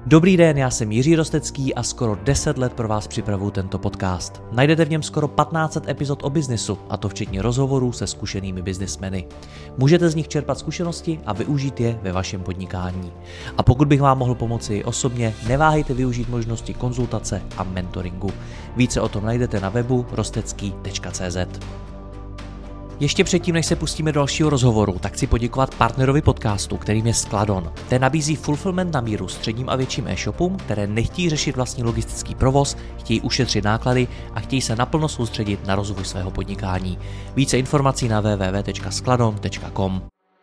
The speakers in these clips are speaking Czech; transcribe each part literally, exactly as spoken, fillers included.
Dobrý den, já jsem Jiří Rostecký a skoro deset let pro vás připravuju tento podcast. Najdete v něm skoro patnáct set epizod o biznesu, a to včetně rozhovorů se zkušenými biznismeny. Můžete z nich čerpat zkušenosti a využít je ve vašem podnikání. A pokud bych vám mohl pomoci i osobně, neváhejte využít možnosti konzultace a mentoringu. Více o tom najdete na webu rostecký tečka cé zet. Ještě předtím, než se pustíme do dalšího rozhovoru, tak chci poděkovat partnerovi podcastu, kterým je Skladon. Ten nabízí fulfillment na míru středním a větším e-shopům, které nechtějí řešit vlastní logistický provoz, chtějí ušetřit náklady a chtějí se naplno soustředit na rozvoj svého podnikání. Více informací na w w w tečka skladon tečka com.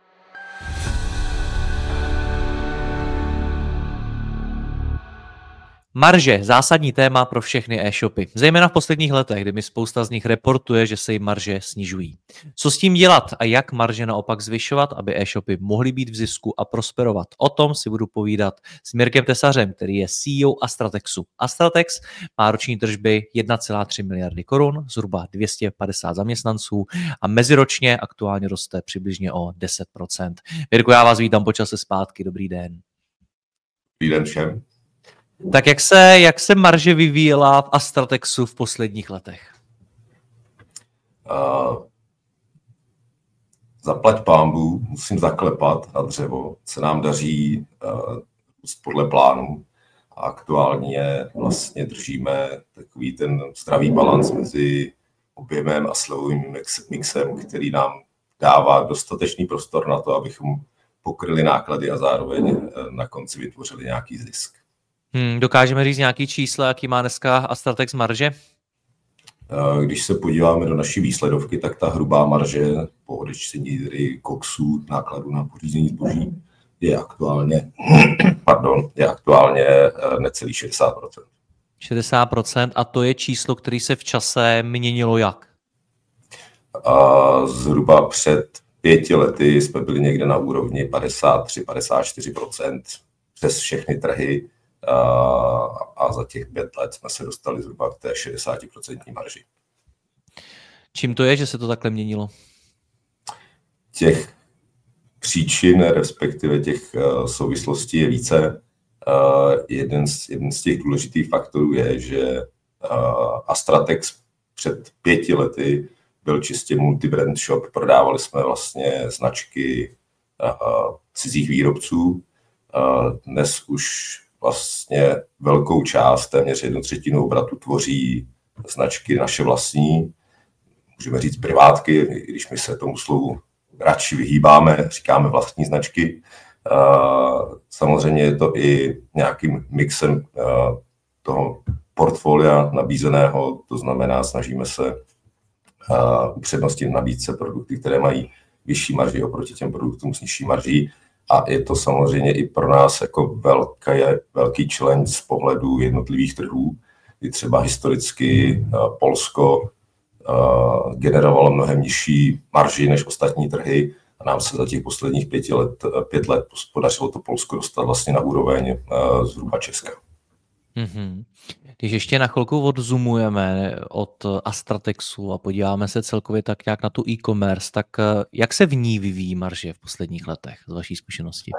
Marže, zásadní téma pro všechny e-shopy, zejména v posledních letech, kdy mi spousta z nich reportuje, že se jim marže snižují. Co s tím dělat a jak marže naopak zvyšovat, aby e-shopy mohly být v zisku a prosperovat? O tom si budu povídat s Mirkem Tesařem, který je C E O Astratexu. Astratex má roční tržby jedna celá tři miliardy korun, zhruba dvě stě padesát zaměstnanců a meziročně aktuálně roste přibližně o deset procent. Mirko, já vás vítám po čase zpátky, dobrý den. Dobrý den všem. Tak jak se, jak se marže vyvíjela v Astratexu v posledních letech? Uh, zaplať pánbů, musím zaklepat na dřevo. Se nám daří uh, podle plánu a aktuálně vlastně držíme takový ten zdravý balans mezi objemem a slevovým mixem, který nám dává dostatečný prostor na to, abychom pokryli náklady a zároveň na konci vytvořili nějaký zisk. Hmm, dokážeme říct nějaký čísla, jaký má dneska Astratex marže? Když se podíváme do naší výsledovky, tak ta hrubá marže po odečtení koksů, nákladů na pořízení zboží je aktuálně, pardon, je aktuálně necelý šedesát procent. šedesát procent a to je číslo, které se v čase měnilo jak? A zhruba před pěti lety jsme byli někde na úrovni padesát tři padesát čtyři procent přes všechny trhy. A za těch pět let jsme se dostali zhruba k té šedesát procent marži. Čím to je, že se to takhle měnilo? Těch příčin, respektive těch souvislostí je více. Jeden z, jeden z těch důležitých faktorů je, že Astratex před pěti lety byl čistě multibrand shop. Prodávali jsme vlastně značky cizích výrobců. Dnes už vlastně velkou část, téměř jednu třetinu obratu tvoří značky naše vlastní, můžeme říct privátky, i když my se tomu slovu radši vyhýbáme, říkáme vlastní značky. Samozřejmě je to i nějakým mixem toho portfolia nabízeného, to znamená, snažíme se upřednostnit v nabídce produkty, které mají vyšší marži oproti těm produktům s nižší marží. A je to samozřejmě i pro nás jako velký, velký challenge z pohledu jednotlivých trhů, kdy třeba historicky Polsko generovalo mnohem nižší marži než ostatní trhy a nám se za těch posledních pěti let, pět let podařilo to Polsko dostat vlastně na úroveň zhruba Česka. Mm-hmm. Když ještě na chvilku odzumujeme od Astratexu a podíváme se celkově tak nějak na tu e-commerce, tak jak se v ní vyvíjí marže v posledních letech z vaší zkušenosti?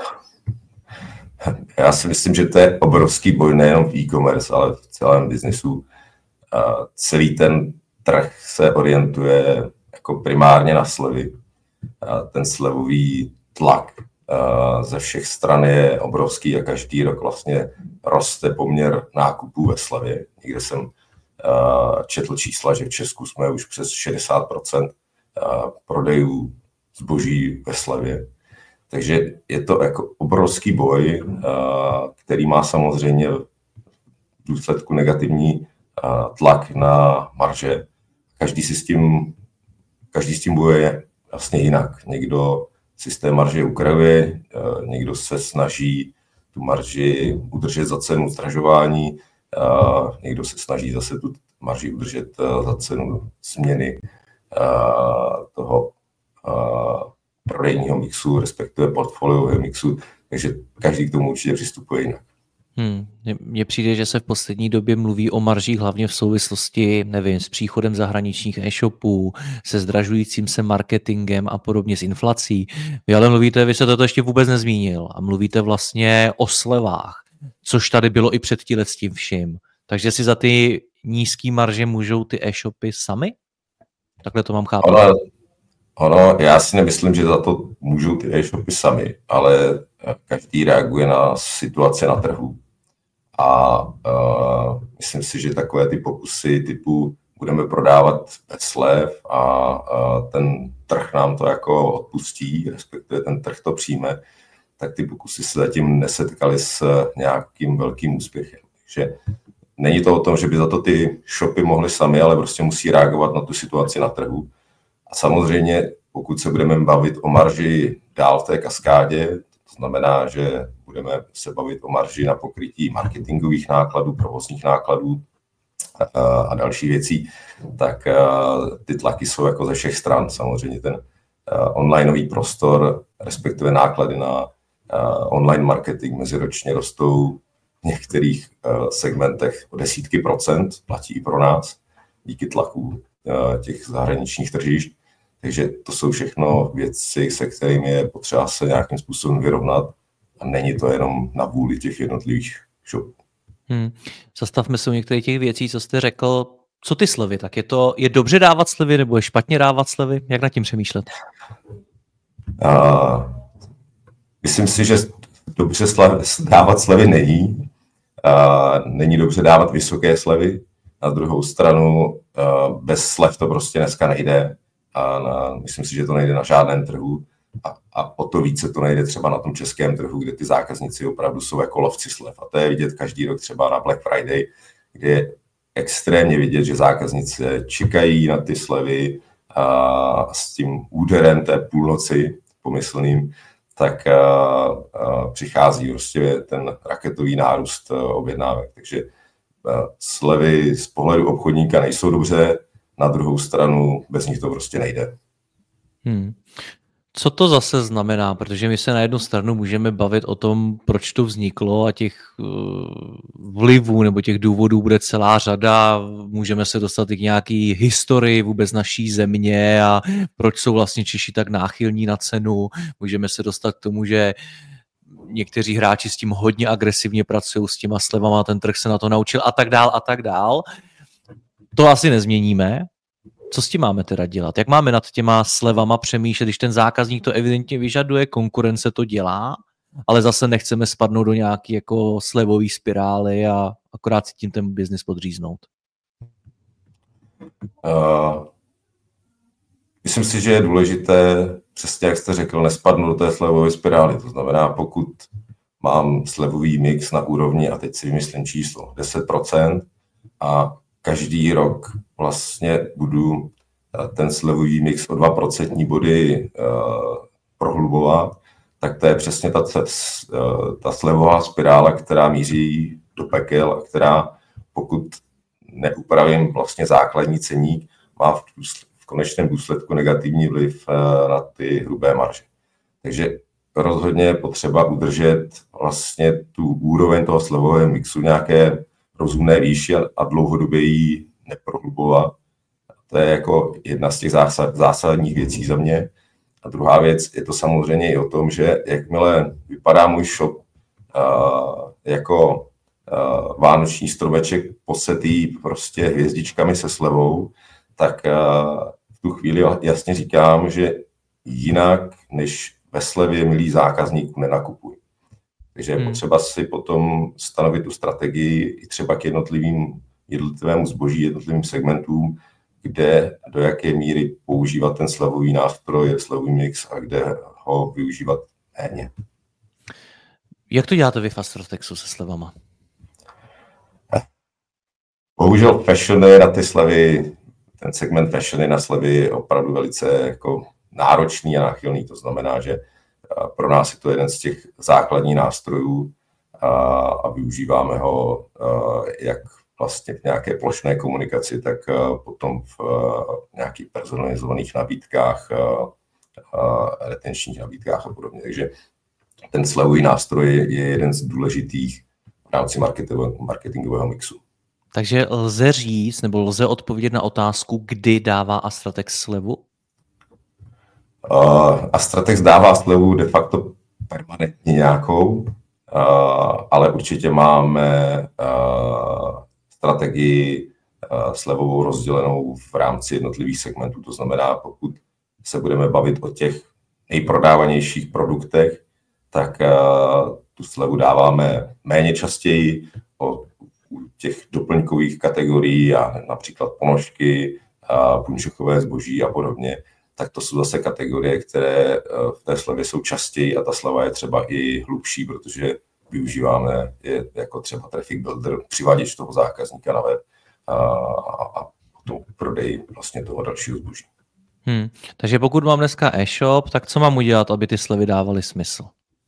Já si myslím, že to je obrovský boj nejenom v e-commerce, ale v celém biznesu. Celý ten trh se orientuje jako primárně na slevy. Ten slevový tlak ze všech stran je obrovský a každý rok vlastně roste poměr nákupů ve slevě. Někde jsem četl čísla, že v Česku jsme už přes šedesát procent prodejů zboží ve slevě. Takže je to jako obrovský boj, který má samozřejmě v důsledku negativní tlak na marže. Každý si s tím, každý s tím bojuje vlastně jinak. Někdo systém marže ukrajuje, někdo se snaží tu marži udržet za cenu zdražování, někdo se snaží zase tu marži udržet za cenu změny toho prodejního mixu, respektive portfoliového mixu, takže každý k tomu určitě přistupuje jinak. Hmm. Mně přijde, že se v poslední době mluví o maržích hlavně v souvislosti, nevím, s příchodem zahraničních e-shopů, se zdražujícím se marketingem a podobně, s inflací. Vy ale mluvíte, vy se toto ještě vůbec nezmínil a mluvíte vlastně o slevách. což tady bylo i před tím vším. Takže si za ty nízký marže můžou ty e-shopy sami? Takhle to mám chápat. Ono, ono, já si nemyslím, že za to můžou ty e-shopy sami, ale každý reaguje na situaci na trhu. A uh, myslím si, že takové ty pokusy typu budeme prodávat bez slev a uh, ten trh nám to jako odpustí, respektive ten trh to přijme, tak ty pokusy se zatím nesetkaly s nějakým velkým úspěchem. Takže není to o tom, že by za to ty shopy mohly sami, ale prostě musí reagovat na tu situaci na trhu. A samozřejmě, pokud se budeme bavit o marži dál v té kaskádě, to znamená, že budeme se bavit o marži na pokrytí marketingových nákladů, provozních nákladů a další věcí, tak ty tlaky jsou jako ze všech stran. Samozřejmě ten onlineový prostor, respektive náklady na online marketing meziročně rostou v některých segmentech o desítky procent, platí i pro nás, díky tlaku těch zahraničních tržišť. Takže to jsou všechno věci, se kterými je potřeba se nějakým způsobem vyrovnat a není to jenom na vůli těch jednotlivých shopů. Hmm. Zastavme se u některých těch věcí, co jste řekl. Co ty slevy? Tak je to je dobře dávat slevy nebo je špatně dávat slevy? Jak nad tím přemýšlet? Uh, myslím si, že dobře slev, dávat slevy není. Uh, není dobře dávat vysoké slevy. Na druhou stranu uh, bez slev to prostě dneska nejde. A na, myslím si, že to nejde na žádném trhu. A, a o to více to nejde třeba na tom českém trhu, kde ty zákazníci opravdu jsou jako lovci slev. A to je vidět každý rok třeba na Black Friday, kde je extrémně vidět, že zákazníci čekají na ty slevy a s tím úderem té půlnoci pomyslným, tak a, a přichází prostě ten raketový nárůst objednávek. Takže slevy z pohledu obchodníka nejsou dobře, na druhou stranu bez nich to prostě nejde. Hmm. Co to zase znamená? Protože my se na jednu stranu můžeme bavit o tom, proč to vzniklo a těch vlivů nebo těch důvodů bude celá řada. Můžeme se dostat i k nějaký historii vůbec naší země a proč jsou vlastně Češi tak náchylní na cenu. Můžeme se dostat k tomu, že někteří hráči s tím hodně agresivně pracují, s těma slevama, ten trh se na to naučil a tak dál a tak dál. To asi nezměníme. Co s tím máme teda dělat? Jak máme nad těma slevama přemýšlet, když ten zákazník to evidentně vyžaduje, konkurence to dělá, ale zase nechceme spadnout do nějaké jako slevové spirály a akorát si tím ten biznis podříznout? Uh, myslím si, že je důležité, přesně jak jste řekl, nespadnout do té slevové spirály. To znamená, pokud mám slevový mix na úrovni, a teď si vymyslím číslo, deset procent a každý rok vlastně budu ten slevový mix o dva procentní body uh, prohlubovat, tak to je přesně ta, ta slevová spirála, která míří do pekel a která, pokud neupravím vlastně základní ceník, má v, v konečném důsledku negativní vliv uh, na ty hrubé marže. Takže rozhodně je potřeba udržet vlastně tu úroveň toho slevového mixu nějaké rozumné výši a dlouhodobě ji neprohlubovat. To je jako jedna z těch zásad, zásadních věcí za mě. A druhá věc je to samozřejmě i o tom, že jakmile vypadá můj shop uh, jako uh, vánoční stromeček posetý prostě hvězdičkami se slevou, tak uh, v tu chvíli jasně říkám, že jinak než ve slevě, milý zákazníků, nenakupuj. Takže je hmm. potřeba si potom stanovit tu strategii i třeba k jednotlivým, jednotlivému zboží, jednotlivým segmentům, kde do jaké míry používat ten slevový nástroj, slevový mix a kde ho využívat méně. Jak to děláte vy v Astrotexu se slevama? Bohužel fashion je na ty slevy, ten segment fashion je na slevy je opravdu velice jako náročný a náchylný. To znamená, že pro nás je to jeden z těch základních nástrojů a, a využíváme ho jak vlastně v nějaké plošné komunikaci, tak potom v nějakých personalizovaných nabídkách, retenčních nabídkách a podobně. Takže ten slevový nástroj je jeden z důležitých v rámci marketingového mixu. Takže lze říct, nebo lze odpovědět na otázku, kdy dává Astratex slevu? Uh, Astratex dává slevu de facto permanentně nějakou uh, ale určitě máme strategii slevovou rozdělenou v rámci jednotlivých segmentů. To znamená, pokud se budeme bavit o těch nejprodávanějších produktech, tak tu slevu dáváme méně častěji. O těch doplňkových kategorií, a například ponožky, punčochové zboží a podobně, tak to jsou zase kategorie, které v té slevě jsou častěji a ta sleva je třeba i hlubší, protože využíváme je jako třeba traffic builder, přiváděč toho zákazníka na web a, a potom prodej vlastně toho dalšího zboží. Hmm. Takže pokud mám dneska e-shop, tak co mám udělat, aby ty slevy dávaly smysl?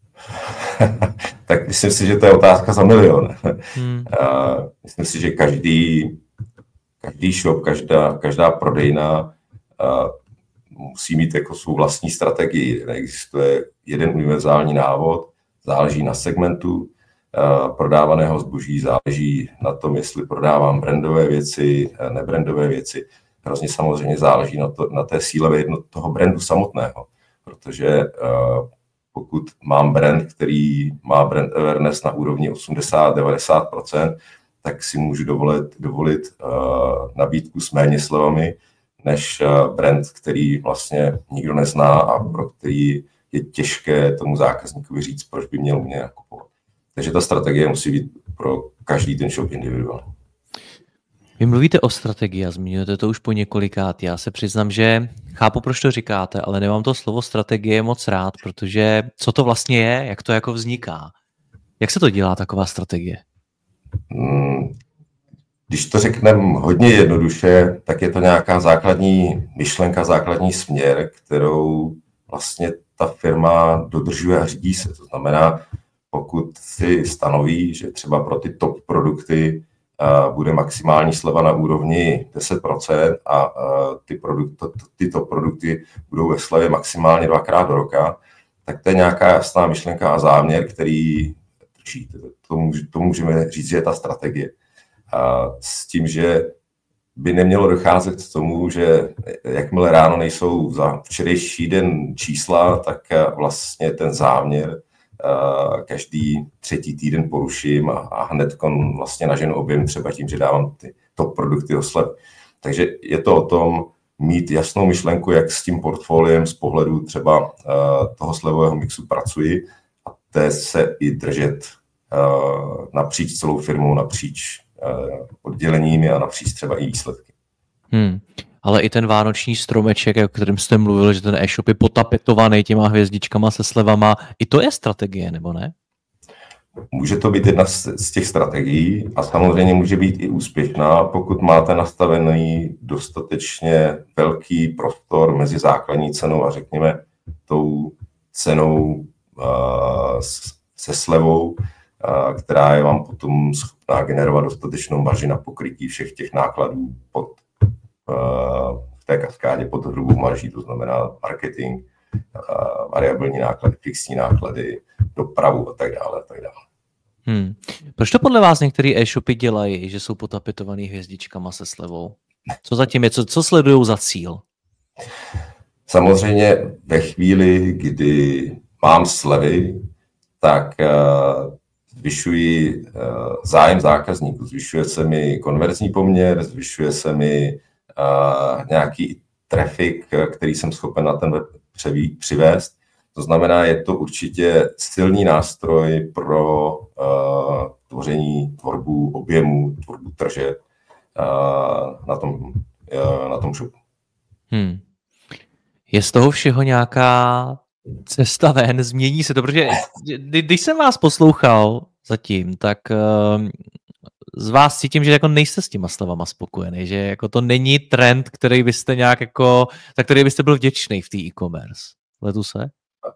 Tak myslím si, že to je otázka za milion. Hmm. Myslím si, že každý, každý shop, každá, každá prodejna musí mít jako svou vlastní strategii. Neexistuje jeden univerzální návod, záleží na segmentu prodávaného zboží, záleží na tom, jestli prodávám brandové věci, nebrandové věci. Hrozně samozřejmě záleží na, to, na té síle toho brandu samotného, protože pokud mám brand, který má brand awareness na úrovni osmdesát až devadesát procent, tak si můžu dovolit, dovolit uh, nabídku s méně slevami, než uh, brand, který vlastně nikdo nezná a pro který je těžké tomu zákazníkovi říct, proč by měl mě nakupovat. Takže ta strategie musí být pro každý ten shop individuální. Vy mluvíte o strategii a zmiňujete to už po několikát. Já se přiznám, že chápu, proč to říkáte, ale nemám to slovo strategie moc rád, protože co to vlastně je, jak to jako vzniká? Jak se to dělá, taková strategie? Když to řekneme hodně jednoduše, tak je to nějaká základní myšlenka, základní směr, kterou vlastně ta firma dodržuje a řídí se. To znamená, pokud si stanoví, že třeba pro ty top produkty bude maximální sleva na úrovni deset procent a ty produkty, tyto produkty budou ve slevě maximálně dvakrát do roka, tak to je nějaká jasná myšlenka a záměr, který drží. To, to můžeme říct, že je ta strategie. A s tím, že by nemělo docházet k tomu, že jakmile ráno nejsou za včerejší den čísla, tak vlastně ten záměr každý třetí týden poruším a hned vlastně naženu objem třeba tím, že dávám ty top produkty do slev. Takže je to o tom mít jasnou myšlenku, jak s tím portfoliem z pohledu třeba toho slevového mixu pracuji a té se i držet napříč celou firmou, napříč odděleními a napříč třeba i výsledky. Hmm. Ale i ten vánoční stromeček, o kterém jste mluvil, že ten e-shop je potapetovaný těma hvězdičkama se slevama, i to je strategie, nebo ne? Může to být jedna z, z těch strategií a samozřejmě může být i úspěšná, pokud máte nastavený dostatečně velký prostor mezi základní cenou a řekněme tou cenou uh, se slevou, uh, která je vám potom schopná generovat dostatečnou marži na pokrytí všech těch nákladů pod v té kaskádě pod hrubou marží, to znamená marketing, variabilní náklady, fixní náklady, dopravu a tak dále. A tak dále. Hmm. Proč to podle vás některé e-shopy dělají, že jsou potapetovaný hvězdičkama se slevou? Co zatím je, co, co sledují za cíl? Samozřejmě ve chvíli, kdy mám slevy, tak zvyšuji zájem zákazníků, zvyšuje se mi konverzní poměr, zvyšuje se mi Uh, nějaký trafik, který jsem schopen na ten web převí, přivést. To znamená, je to určitě silný nástroj pro uh, tvoření, tvorbu objemu, tvorbu tržeb uh, na tom, uh, na tom shopu. Hmm. Je z toho všeho nějaká cesta ven? Změní se to? Protože když jsem vás poslouchal zatím, tak uh, z vás cítím, že jako nejste s těma slevama spokojený, že jako to není trend, který byste nějak jako, za který byste byl vděčný v té e-commerce. Letu se?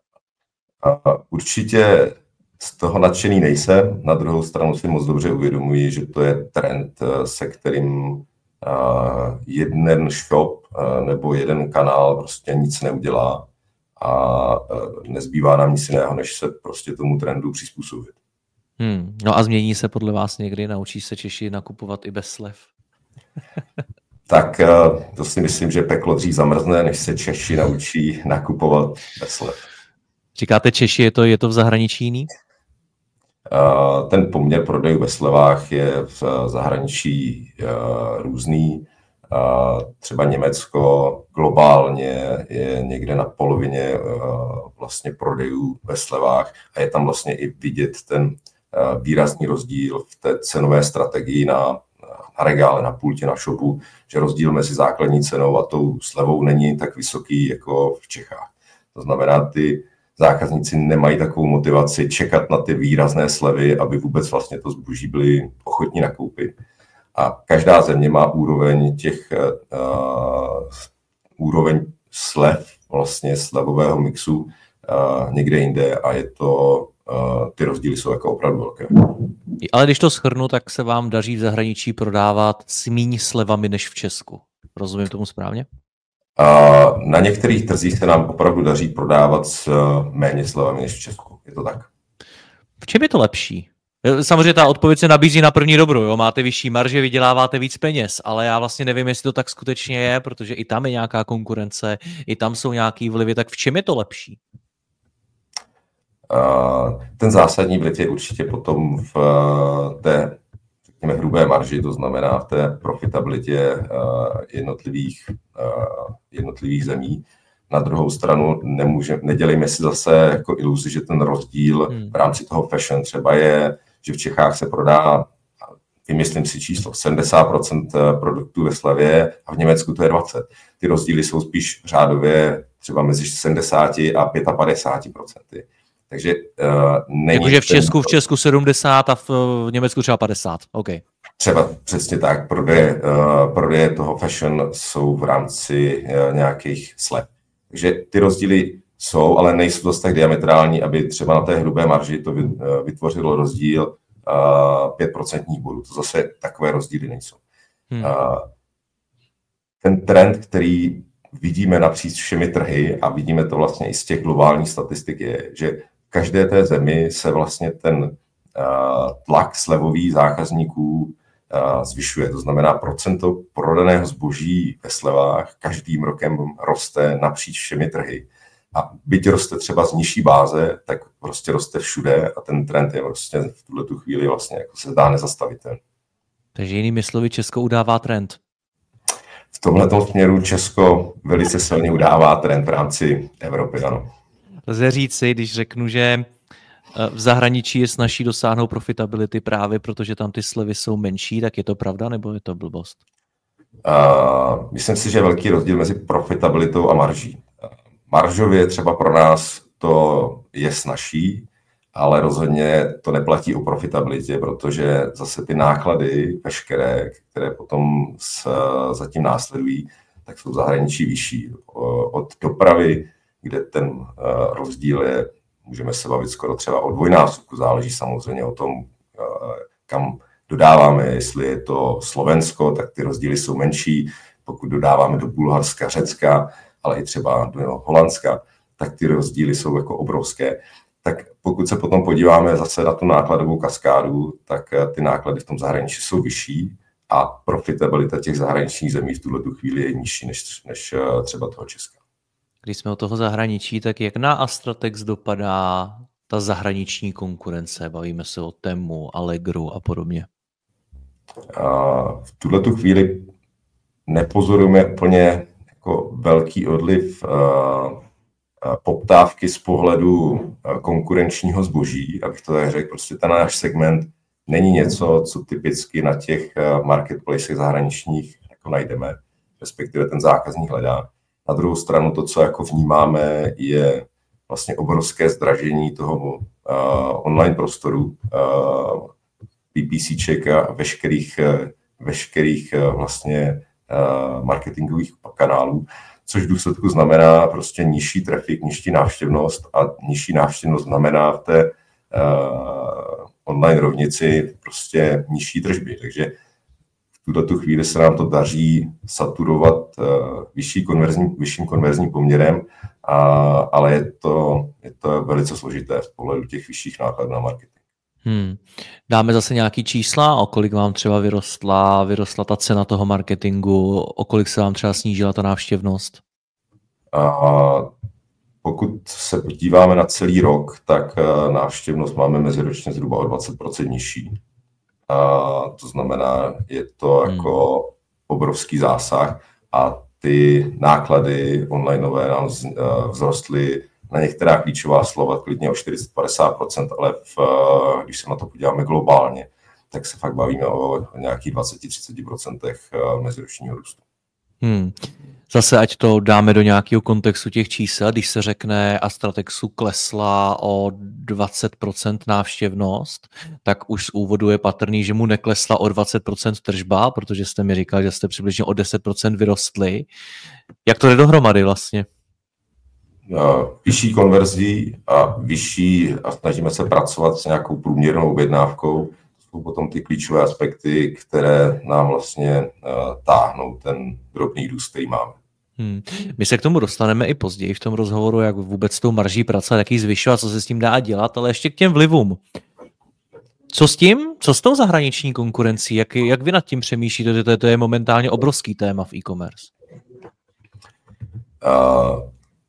Určitě z toho nadšený nejsem. Na druhou stranu si moc dobře uvědomuji, že to je trend, se kterým jeden shop nebo jeden kanál prostě nic neudělá a nezbývá nám nic jiného, než se prostě tomu trendu přizpůsobit. Hmm. No a změní se podle vás někdy? Naučí se Češi nakupovat i bez slev? Tak to si myslím, že peklo dřív zamrzne, než se Češi naučí nakupovat bez slev. Říkáte Češi, je to, je to v zahraničí jiný? Ten poměr prodejů ve slevách je v zahraničí různý. Třeba Německo globálně je někde na polovině vlastně prodejů ve slevách a je tam vlastně i vidět ten výrazný rozdíl v té cenové strategii na, na regále, na pultě, na shopu, že rozdíl mezi základní cenou a tou slevou není tak vysoký jako v Čechách. To znamená, ty zákazníci nemají takovou motivaci čekat na ty výrazné slevy, aby vůbec vlastně to zboží byli ochotní nakoupit. A každá země má úroveň těch uh, úroveň slev, vlastně slevového mixu uh, někde jinde a je to, uh, ty rozdíly jsou jako opravdu velké. Ale když to shrnu, tak se vám daří v zahraničí prodávat s míň slevami než v Česku. Rozumím tomu správně? Uh, na některých trzích se nám opravdu daří prodávat s uh, méně slevami než v Česku. Je to tak. V čem je to lepší? Samozřejmě ta odpověď se nabízí na první dobro, jo? Máte vyšší marže, vyděláváte víc peněz, ale já vlastně nevím, jestli to tak skutečně je, protože i tam je nějaká konkurence, i tam jsou nějaký vlivy, tak v čem je to lepší? Uh, ten zásadní vliv je určitě potom v uh, té, řekněme, hrubé marži, to znamená v té profitabilitě uh, jednotlivých, uh, jednotlivých zemí. Na druhou stranu nemůže, nedělejme si zase jako iluzi, že ten rozdíl v rámci toho fashion třeba je, že v Čechách se prodá, vymyslím si číslo, sedmdesát procent produktů ve slevě a v Německu to je dvacet procent. Ty rozdíly jsou spíš řádově třeba mezi sedmdesát a padesát pět procent. Takže uh, není... Jakože v Česku, v Česku sedmdesát a v, v Německu třeba padesát, OK. Třeba přesně tak, prodeje, uh, prodeje toho fashion jsou v rámci uh, nějakých slev. Takže ty rozdíly jsou, ale nejsou dost tak diametrální, aby třeba na té hrubé marži to vytvořilo rozdíl pět procentních bodů. To zase takové rozdíly nejsou. Hmm. Ten trend, který vidíme napříč všemi trhy a vidíme to vlastně i z těch globálních statistik, je, že v každé té zemi se vlastně ten tlak slevových zákazníků zvyšuje. To znamená, procento prodaného zboží ve slevách každým rokem roste napříč všemi trhy. A byť roste třeba z nižší báze, tak prostě roste všude a ten trend je prostě v tuto chvíli vlastně jako se zdá nezastavitelný. Takže jinými slovy Česko udává trend. V tomhletom směru Česko velice silně udává trend v rámci Evropy, ano. Lze říci, když řeknu, že v zahraničí je snazší dosáhnout profitability právě protože tam ty slevy jsou menší, tak je to pravda nebo je to blbost? Uh, myslím si, že je velký rozdíl mezi profitabilitou a marží. Maržově třeba pro nás to je snazší, ale rozhodně to neplatí o profitabilitě, protože zase ty náklady veškeré, které potom s, zatím následují, tak jsou v zahraničí vyšší. Od dopravy, kde ten rozdíl je, můžeme se bavit skoro třeba o dvojnásobku, záleží samozřejmě o tom, kam dodáváme, jestli je to Slovensko, tak ty rozdíly jsou menší, pokud dodáváme do Bulharska, Řecka, ale i třeba do Holandska, tak ty rozdíly jsou jako obrovské. Tak pokud se potom podíváme zase na tu nákladovou kaskádu, tak ty náklady v tom zahraničí jsou vyšší a profitabilita těch zahraničních zemí v tuhle chvíli je nižší než, než třeba toho Česka. Když jsme od toho zahraničí, tak jak na Astratex dopadá ta zahraniční konkurence? Bavíme se o Temu, Allegru a podobně. A v tuhle chvíli nepozorujeme úplně jako velký odliv poptávky z pohledu konkurenčního zboží, abych to tak řekl, prostě ten náš segment není něco, co typicky na těch marketplacech zahraničních jako najdeme, respektive ten zákazník hledá. Na druhou stranu to, co jako vnímáme, je vlastně obrovské zdražení toho uh, online prostoru, uh, PPCček a veškerých, uh, veškerých uh, vlastně uh, marketingových kanálů, což v důsledku znamená prostě nižší trafik, nižší návštěvnost a nižší návštěvnost znamená v té uh, online rovnici prostě nižší tržby. Takže v tuto chvíli se nám to daří saturovat uh, vyšší konverzní, vyšším konverzním poměrem, a, ale je to, je to velice složité z pohledu těch vyšších nákladů na marketing. Hmm. Dáme zase nějaký čísla, o kolik vám třeba vyrostla, vyrostla ta cena toho marketingu, o kolik se vám třeba snížila ta návštěvnost? A pokud se podíváme na celý rok, tak návštěvnost máme meziročně zhruba o dvacet procent nižší. A to znamená, je to jako hmm. obrovský zásah a ty náklady onlineové nám vzrostly na některá klíčová slova klidně o čtyřicet až padesát procent, ale v, když se na to podíváme globálně, tak se fakt bavíme o nějakých dvacet až třicet procent meziročního růstu. Hmm. Zase, ať to dáme do nějakého kontextu těch čísel, když se řekne Astratexu klesla o dvacet procent návštěvnost, tak už z úvodu je patrný, že mu neklesla o dvacet procent tržba, protože jste mi říkal, že jste přibližně o deset procent vyrostli. Jak to jde dohromady vlastně? Vyšší konverzí a vyšší, a snažíme se pracovat s nějakou průměrnou objednávkou, jsou potom ty klíčové aspekty, které nám vlastně uh, táhnou ten drobný růst, který máme. Hmm. My se k tomu dostaneme i později v tom rozhovoru, jak vůbec s tou marží pracovat, jak ji zvyšovat, co se s tím dá dělat, ale ještě k těm vlivům. Co s tím? Co s tou zahraniční konkurencí? Jak, jak vy nad tím přemýšlíte? To je, to je momentálně obrovský téma v e-commerce. Uh,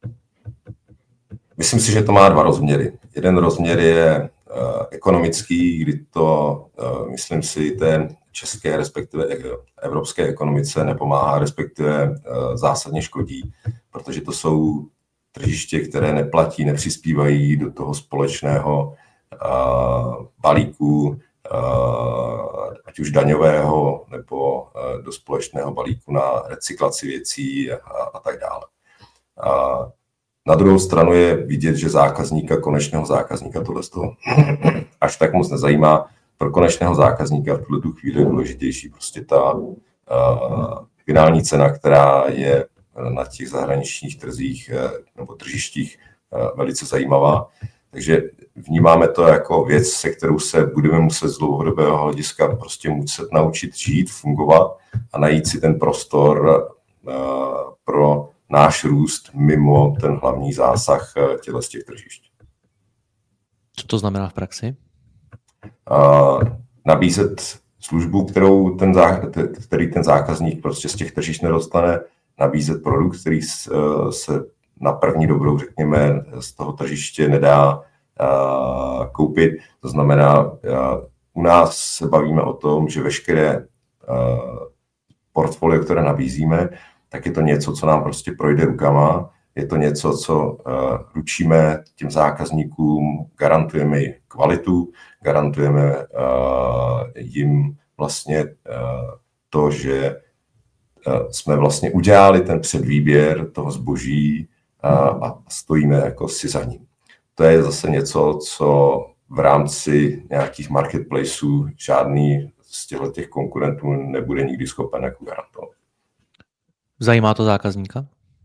myslím si, že to má dva rozměry. Jeden rozměr je ekonomický, kdy to, myslím si, té české, respektive evropské ekonomice nepomáhá, respektive zásadně škodí, protože to jsou tržiště, které neplatí, nepřispívají do toho společného balíku, ať už daňového, nebo do společného balíku na recyklaci věcí a, a tak dále. A na druhou stranu je vidět, že zákazníka, konečného zákazníka tohle z toho až tak moc nezajímá. Pro konečného zákazníka v tuto chvíli je důležitější prostě ta uh, finální cena, která je na těch zahraničních trzích uh, nebo tržištích uh, velice zajímavá. Takže vnímáme to jako věc, se kterou se budeme muset z dlouhodobého hlediska prostě muset naučit žít, fungovat a najít si ten prostor uh, pro náš růst mimo ten hlavní zásah těchto z těch tržišť. Co to znamená v praxi? Uh, nabízet službu, kterou ten zá, který ten zákazník prostě z těch tržišť nedostane, nabízet produkt, který uh, se na první dobrou, řekněme, z toho tržiště nedá uh, koupit. To znamená, uh, u nás se bavíme o tom, že veškeré uh, portfolio, které nabízíme, tak je to něco, co nám prostě projde rukama. Je to něco, co uh, ručíme těm zákazníkům, garantujeme jim kvalitu, garantujeme uh, jim vlastně uh, to, že uh, jsme vlastně udělali ten předvýběr toho zboží uh, a stojíme jako si za ním. To je zase něco, co v rámci nějakých marketplaceů žádný z těchto těch konkurentů nebude nikdy schopen jako garantovat. Zajímá to zákazníka?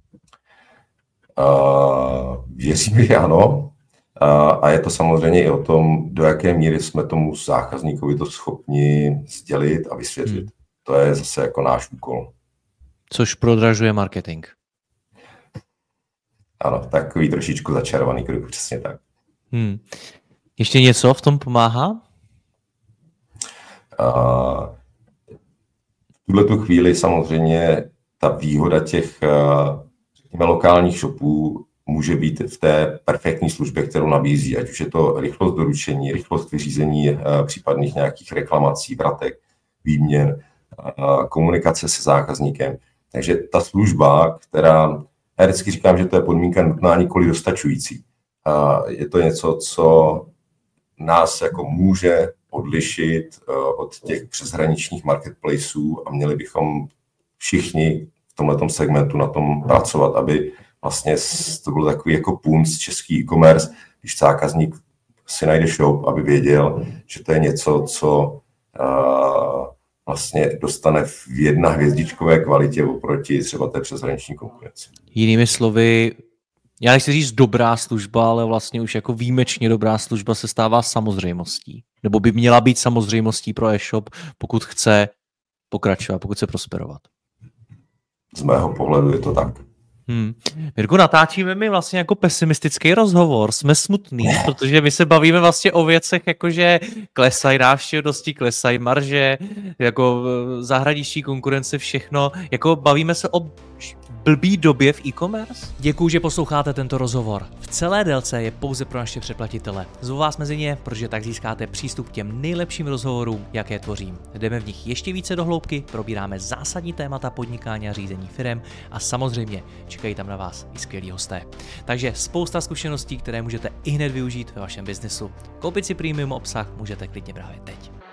Uh, věřím, že ano. Uh, a je to samozřejmě i o tom, do jaké míry jsme tomu zákazníkovi to schopni sdělit a vysvětlit. Hmm. To je zase jako náš úkol. Což prodražuje marketing. Ano, takový trošičku začarovaný kruh, přesně tak. Hmm. Ještě něco v tom pomáhá? Uh, v tuhletu chvíli samozřejmě ta výhoda těch řekněme, lokálních shopů může být v té perfektní službě, kterou nabízí, ať už je to rychlost doručení, rychlost vyřízení případných nějakých reklamací, vratek, výměn, komunikace se zákazníkem. Takže ta služba, která, já vždycky říkám, že to je podmínka nutná, nikoli dostačující. Je to něco, co nás jako může odlišit od těch přeshraničních marketplaceů a měli bychom všichni v tomhletom segmentu na tom pracovat, aby vlastně to bylo takový jako punc český e-commerce, když zákazník si najde shop, aby věděl, že to je něco, co uh, vlastně dostane v jedna hvězdičkové kvalitě oproti třeba té přeshraniční konkurenci. Jinými slovy, já nechci říct dobrá služba, ale vlastně už jako výjimečně dobrá služba se stává samozřejmostí. Nebo by měla být samozřejmostí pro e-shop, pokud chce pokračovat, pokud chce prosperovat. Z mého pohledu je to tak. Hmm. Mirku, natáčíme mi vlastně jako pesimistický rozhovor. Jsme smutný, protože my se bavíme vlastně o věcech, jakože klesají návštěvnosti, klesají marže, jako zahraniční konkurence, všechno. Jako bavíme se o blbý době v e-commerce? Děkuju, že posloucháte tento rozhovor. V celé délce je pouze pro naše předplatitele. Zvu vás mezi ně, protože tak získáte přístup k těm nejlepším rozhovorům, jaké tvořím. Jdeme v nich ještě více do hloubky, probíráme zásadní témata podnikání a řízení firem a samozřejmě čekají tam na vás i skvělí hosté. Takže spousta zkušeností, které můžete i hned využít ve vašem biznesu. Koupit si premium obsah můžete klidně právě teď.